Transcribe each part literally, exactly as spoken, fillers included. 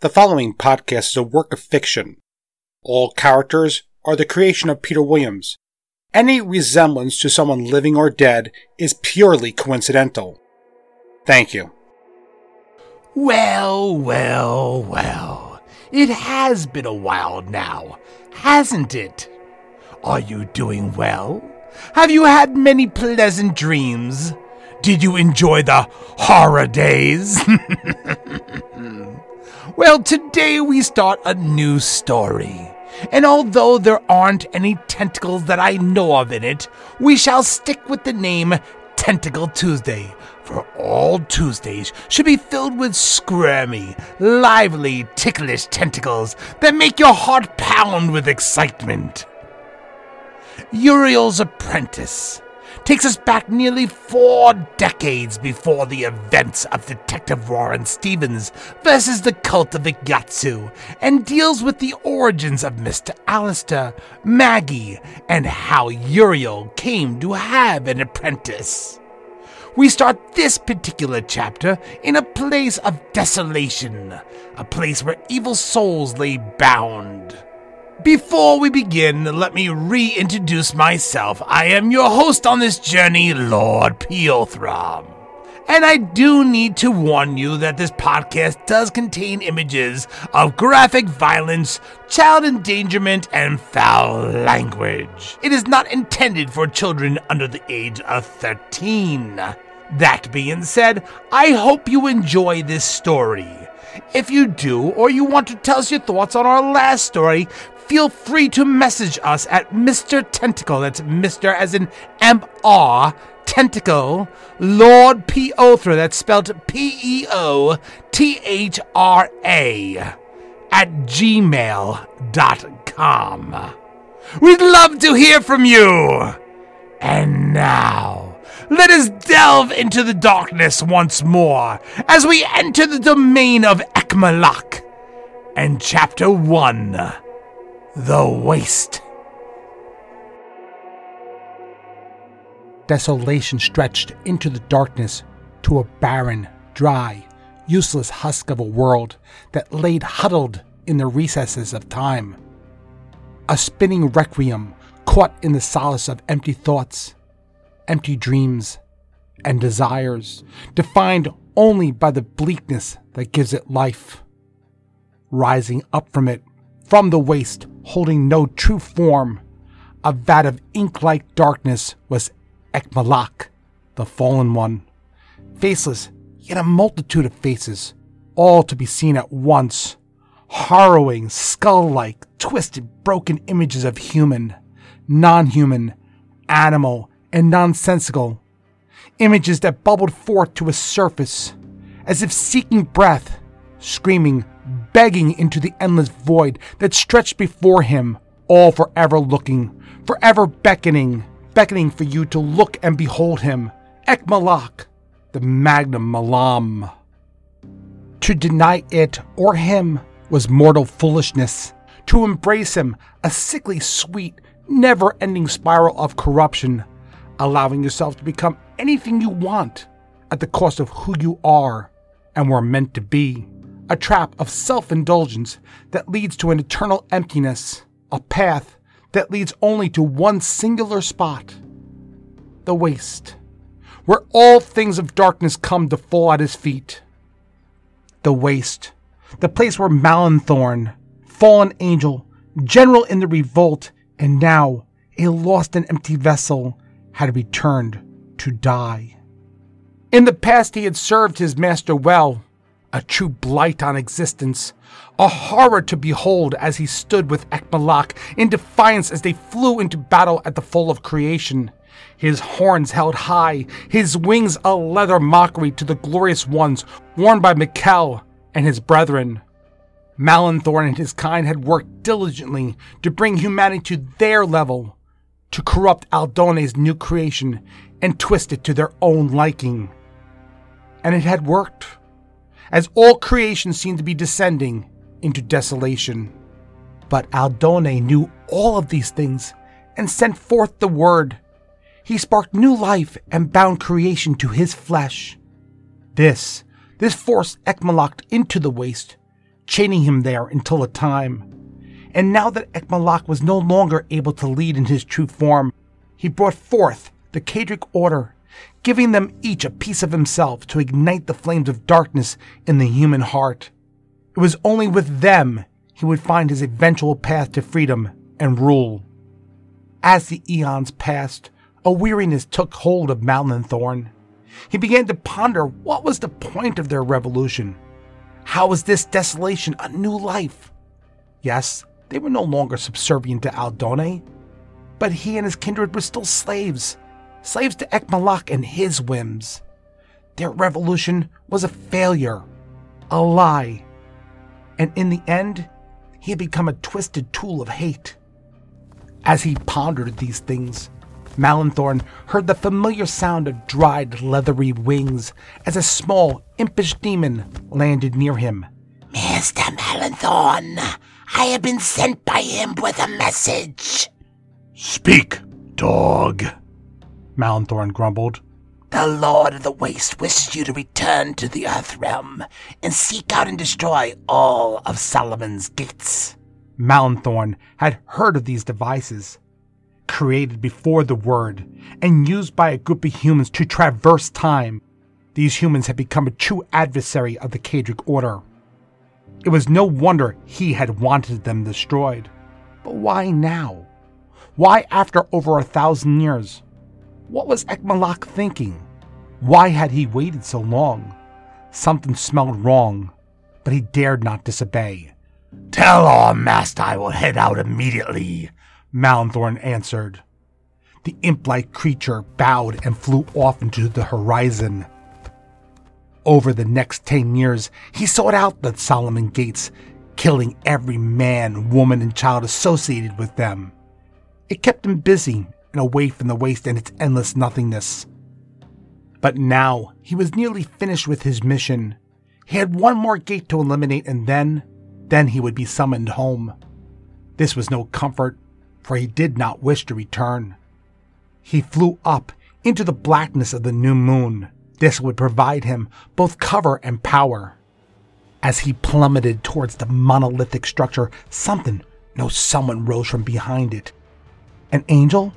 The following podcast is a work of fiction. All characters are the creation of Peter Williams. Any resemblance to someone living or dead is purely coincidental. Thank you. Well, well, well. It has been a while now, hasn't it? Are you doing well? Have you had many pleasant dreams? Did you enjoy the horror days? Well, today we start a new story. And although there aren't any tentacles that I know of in it, we shall stick with the name Tentacle Tuesday, for all Tuesdays should be filled with squirmy, lively, ticklish tentacles that make your heart pound with excitement. Uriel's Apprentice takes us back nearly four decades before the events of Detective Warren Stevens versus the Cult of Igatsu, and deals with the origins of Mister Alistair, Maggie, and how Uriel came to have an apprentice. We start this particular chapter in a place of desolation, a place where evil souls lay bound. Before we begin, let me reintroduce myself. I am your host on this journey, Lord Peelthrum. And I do need to warn you that this podcast does contain images of graphic violence, child endangerment, and foul language. It is not intended for children under the age of thirteen. That being said, I hope you enjoy this story. If you do, or you want to tell us your thoughts on our last story, feel free to message us at Mister Tentacle, that's Mister as in M R, Tentacle, Lord Peothra, that's spelled P E O T H R A, at gmail dot com. We'd love to hear from you! And now, let us delve into the darkness once more as we enter the domain of Ekmalak and Chapter one. The Waste. Desolation stretched into the darkness to a barren, dry, useless husk of a world that laid huddled in the recesses of time. A spinning requiem caught in the solace of empty thoughts, empty dreams, and desires, defined only by the bleakness that gives it life. Rising up from it, from the waste, holding no true form, a vat of ink-like darkness was Ekmalak, the fallen one. Faceless, yet a multitude of faces, all to be seen at once. Harrowing, skull-like, twisted, broken images of human, non-human, animal, and nonsensical. Images that bubbled forth to a surface, as if seeking breath, screaming, begging into the endless void that stretched before him, all forever looking, forever beckoning, beckoning for you to look and behold him, Ekmalak, the Magnum Malam. To deny it or him was mortal foolishness. To embrace him, a sickly sweet, never-ending spiral of corruption, allowing yourself to become anything you want at the cost of who you are and were meant to be. A trap of self-indulgence that leads to an eternal emptiness, a path that leads only to one singular spot, the waste, where all things of darkness come to fall at his feet. The waste, the place where Malanthorn, fallen angel, general in the revolt, and now a lost and empty vessel, had returned to die. In the past he had served his master well, a true blight on existence, a horror to behold as he stood with Ekmalak in defiance as they flew into battle at the fall of creation. His horns held high, his wings a leather mockery to the glorious ones worn by Mikkel and his brethren. Malanthorn and his kind had worked diligently to bring humanity to their level, to corrupt Aldone's new creation and twist it to their own liking. And it had worked, as all creation seemed to be descending into desolation. But Aldone knew all of these things and sent forth the word. He sparked new life and bound creation to his flesh. This, this forced Ekmalak into the waste, chaining him there until a time. And now that Ekmalak was no longer able to lead in his true form, he brought forth the Kadric Order, giving them each a piece of himself to ignite the flames of darkness in the human heart. It was only with them he would find his eventual path to freedom and rule. As the eons passed, a weariness took hold of Malenthorn. He began to ponder what was the point of their revolution. How was this desolation a new life? Yes, they were no longer subservient to Aldone, but he and his kindred were still slaves, slaves to Ekmalak and his whims. Their revolution was a failure, a lie, and in the end, he had become a twisted tool of hate. As he pondered these things, Malenthorn heard the familiar sound of dried, leathery wings as a small, impish demon landed near him. Mister Malenthorn, I have been sent by him with a message. Speak, dog, Malenthorn grumbled. The Lord of the Waste wishes you to return to the Earthrealm and seek out and destroy all of Solomon's gates. Malenthorn had heard of these devices, created before the Word and used by a group of humans to traverse time. These humans had become a true adversary of the Kadric Order. It was no wonder he had wanted them destroyed. But why now? Why after over a thousand years? What was Ekmalak thinking? Why had he waited so long? Something smelled wrong, but he dared not disobey. Tell our master I will head out immediately, Malenthorn answered. The imp-like creature bowed and flew off into the horizon. Over the next ten years, he sought out the Solomon Gates, killing every man, woman, and child associated with them. It kept him busy and away from the waste and its endless nothingness. But now he was nearly finished with his mission. He had one more gate to eliminate, and then, then he would be summoned home. This was no comfort, for he did not wish to return. He flew up into the blackness of the new moon. This would provide him both cover and power. As he plummeted towards the monolithic structure, something, no someone rose from behind it. An angel?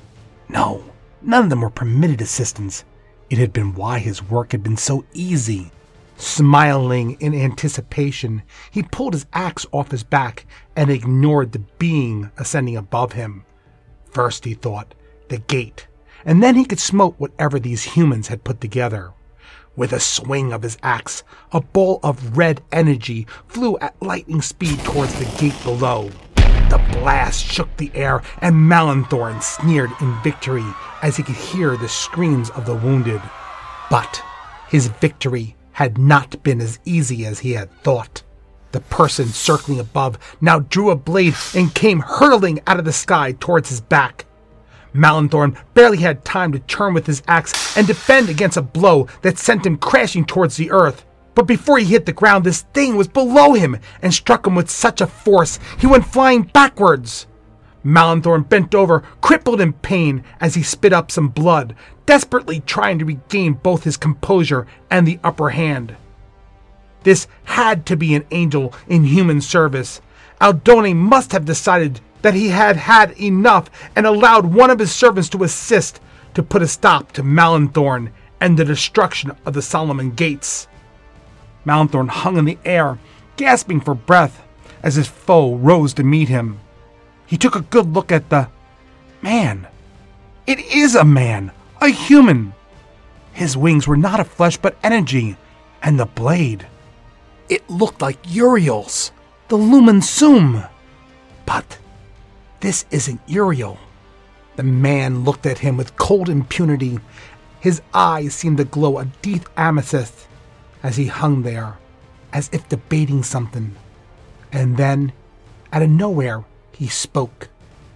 No, none of them were permitted assistance. It had been why his work had been so easy. Smiling in anticipation, he pulled his axe off his back and ignored the being ascending above him. First, he thought, the gate, and then he could smote whatever these humans had put together. With a swing of his axe, a ball of red energy flew at lightning speed towards the gate below. The blast shook the air, and Malenthorn sneered in victory as he could hear the screams of the wounded. But his victory had not been as easy as he had thought. The person circling above now drew a blade and came hurtling out of the sky towards his back. Malenthorn barely had time to turn with his axe and defend against a blow that sent him crashing towards the earth. But before he hit the ground, this thing was below him and struck him with such a force he went flying backwards. Malenthorn bent over, crippled in pain, as he spit up some blood, desperately trying to regain both his composure and the upper hand. This had to be an angel in human service. Aldone must have decided that he had had enough and allowed one of his servants to assist to put a stop to Malenthorn and the destruction of the Solomon Gates. Malenthorn hung in the air, gasping for breath, as his foe rose to meet him. He took a good look at the man. It is a man, a human. His wings were not of flesh but energy, and the blade, it looked like Uriel's, the Lumen Sum. But this isn't Uriel. The man looked at him with cold impunity. His eyes seemed to glow a deep amethyst as he hung there, as if debating something. And then, out of nowhere, he spoke.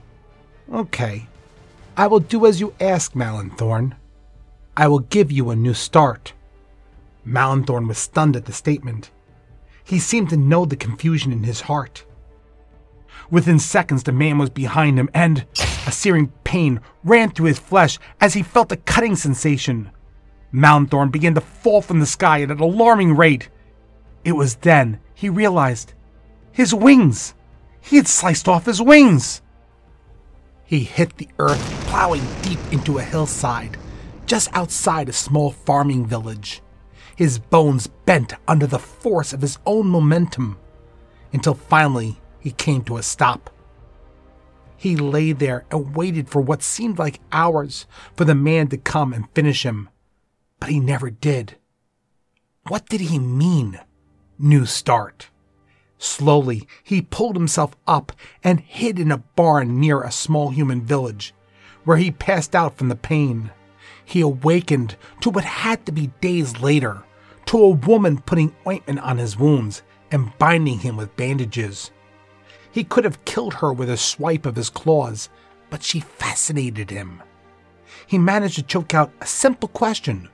Okay, I will do as you ask, Malenthorn. I will give you a new start. Malenthorn was stunned at the statement. He seemed to know the confusion in his heart. Within seconds, the man was behind him, and a searing pain ran through his flesh as he felt a cutting sensation. Malenthorn began to fall from the sky at an alarming rate. It was then he realized his wings. He had sliced off his wings. He hit the earth, plowing deep into a hillside, just outside a small farming village. His bones bent under the force of his own momentum, until finally he came to a stop. He lay there and waited for what seemed like hours for the man to come and finish him, but he never did. What did he mean? New start. Slowly, he pulled himself up and hid in a barn near a small human village, where he passed out from the pain. He awakened to what had to be days later, to a woman putting ointment on his wounds and binding him with bandages. He could have killed her with a swipe of his claws, but she fascinated him. He managed to choke out a simple question.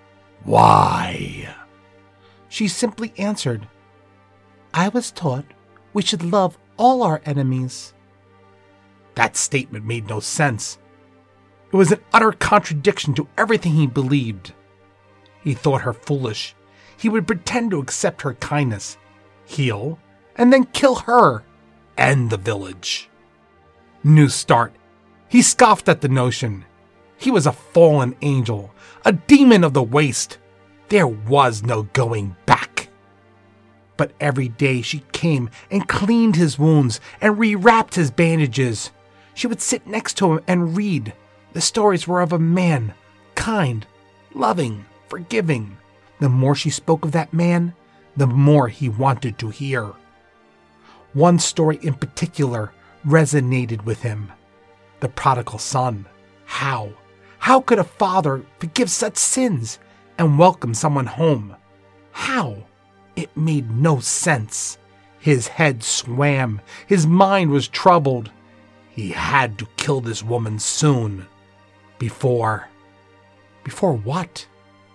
Why? She simply answered, I was taught we should love all our enemies. That statement made no sense. It was an utter contradiction to everything he believed. He thought her foolish. He would pretend to accept her kindness, heal, and then kill her and the village. New start. He scoffed at the notion. He was a fallen angel, a demon of the waste. There was no going back. But every day she came and cleaned his wounds and rewrapped his bandages. She would sit next to him and read. The stories were of a man, kind, loving, forgiving. The more she spoke of that man, the more he wanted to hear. One story in particular resonated with him. The prodigal son. How? How could a father forgive such sins and welcome someone home? How? It made no sense. His head swam. His mind was troubled. He had to kill this woman soon. Before... Before what?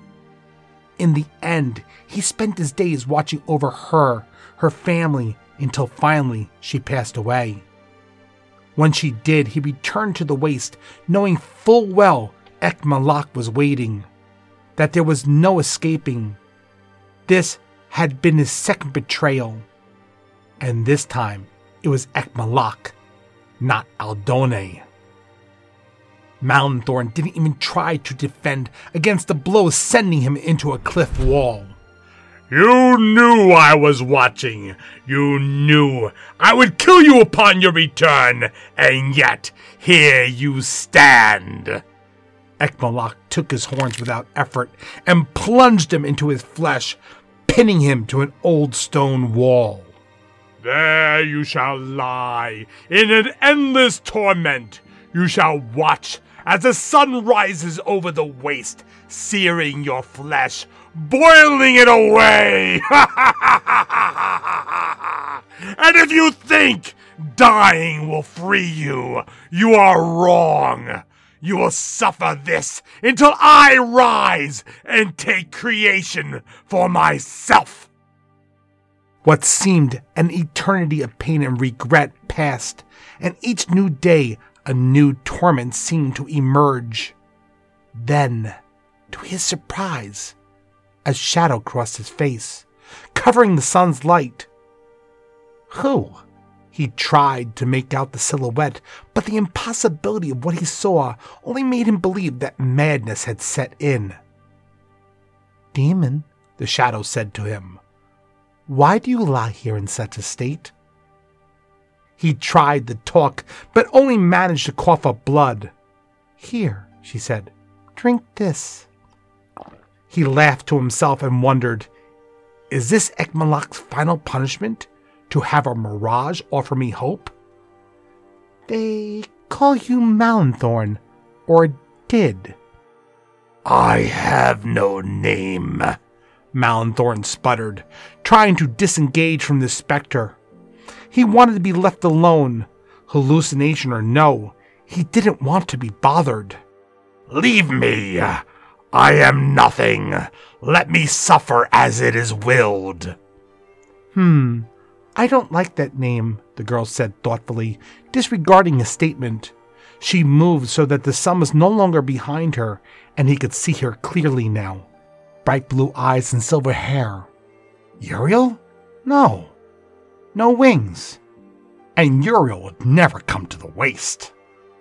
In the end, he spent his days watching over her, her family, until finally she passed away. When she did, he returned to the waste, knowing full well Ek-Malak was waiting, that there was no escaping. This had been his second betrayal, and this time it was Ek-Malak, not Aldone. Malenthorn didn't even try to defend against the blow sending him into a cliff wall. You knew I was watching. You knew I would kill you upon your return, and yet here you stand. Ek-Malak took his horns without effort and plunged him into his flesh, pinning him to an old stone wall. There you shall lie, in an endless torment. You shall watch as the sun rises over the waste, searing your flesh, boiling it away. And if you think dying will free you, you are wrong. You will suffer this until I rise and take creation for myself. What seemed an eternity of pain and regret passed, and each new day a new torment seemed to emerge. Then, to his surprise, a shadow crossed his face, covering the sun's light. Who? He tried to make out the silhouette, but the impossibility of what he saw only made him believe that madness had set in. Demon, the shadow said to him, why do you lie here in such a state? He tried to talk, but only managed to cough up blood. Here, she said, drink this. He laughed to himself and wondered, is this Ek-Malak's final punishment? To have a mirage offer me hope? They call you Malenthorn, or did. I have no name, Malenthorn sputtered, trying to disengage from the specter. He wanted to be left alone. Hallucination or no, he didn't want to be bothered. Leave me. I am nothing. Let me suffer as it is willed. Hmm. I don't like that name, the girl said thoughtfully, disregarding his statement. She moved so that the sun was no longer behind her, and he could see her clearly now. Bright blue eyes and silver hair. Uriel? No. No wings. And Uriel would never come to the waste.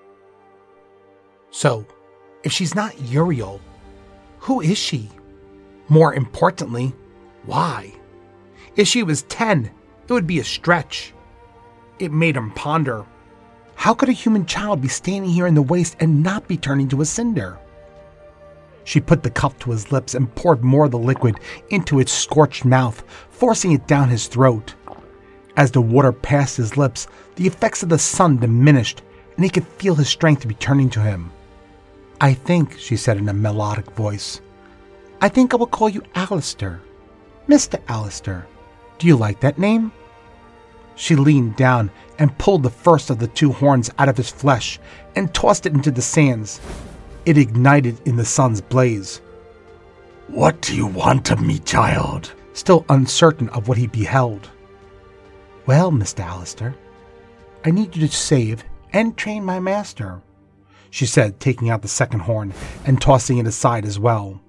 So, if she's not Uriel, who is she? More importantly, why? If she was ten, it would be a stretch. It made him ponder. How could a human child be standing here in the waste and not be turning to a cinder? She put the cup to his lips and poured more of the liquid into its scorched mouth, forcing it down his throat. As the water passed his lips, the effects of the sun diminished, and he could feel his strength returning to him. I think, she said in a melodic voice, I think I will call you Alistair. Mister Alistair. Do you like that name? She leaned down and pulled the first of the two horns out of his flesh and tossed it into the sands. It ignited in the sun's blaze. What do you want of me, child? Still uncertain of what he beheld. Well, Mister Alistair, I need you to save and train my master, she said, taking out the second horn and tossing it aside as well.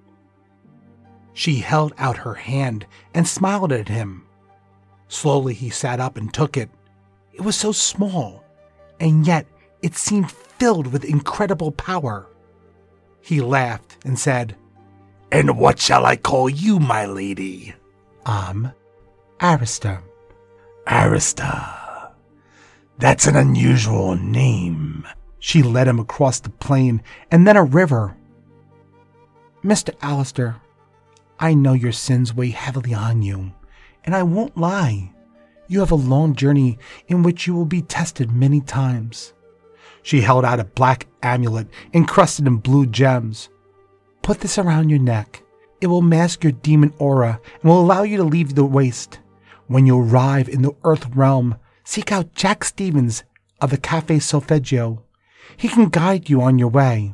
She held out her hand and smiled at him. Slowly he sat up and took it. It was so small, and yet it seemed filled with incredible power. He laughed and said, And what shall I call you, my lady? Um, Arista. Arista. That's an unusual name. She led him across the plain and then a river. Mister Alistair, I know your sins weigh heavily on you, and I won't lie. You have a long journey in which you will be tested many times. She held out a black amulet encrusted in blue gems. Put this around your neck. It will mask your demon aura and will allow you to leave the waste. When you arrive in the Earth realm, seek out Jack Stevens of the Cafe Solfeggio. He can guide you on your way.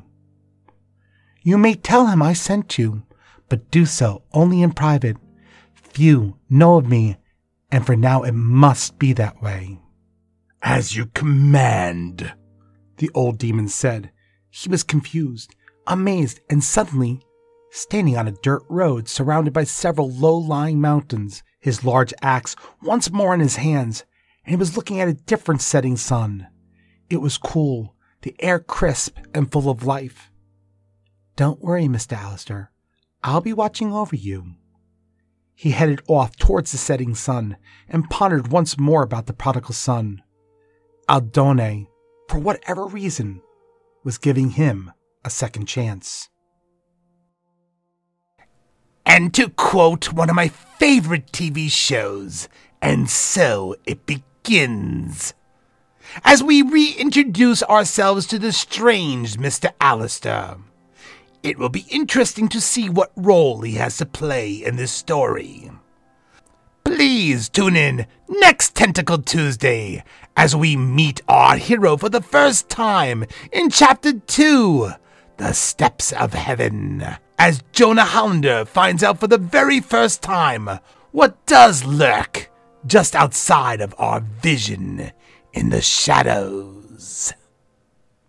You may tell him I sent you, but do so only in private. Few know of me, and for now it must be that way. As you command, the old demon said. He was confused, amazed, and suddenly standing on a dirt road surrounded by several low-lying mountains, his large axe once more in his hands, and he was looking at a different setting sun. It was cool, the air crisp and full of life. Don't worry, Mister Alistair. I'll be watching over you. He headed off towards the setting sun and pondered once more about the prodigal son. Aldone, for whatever reason, was giving him a second chance. And to quote one of my favorite T V shows, and so it begins. As we reintroduce ourselves to the strange Mister Alistair, it will be interesting to see what role he has to play in this story. Please tune in next Tentacle Tuesday as we meet our hero for the first time in Chapter two, The Steps of Heaven, as Jonah Hollander finds out for the very first time what does lurk just outside of our vision in the shadows.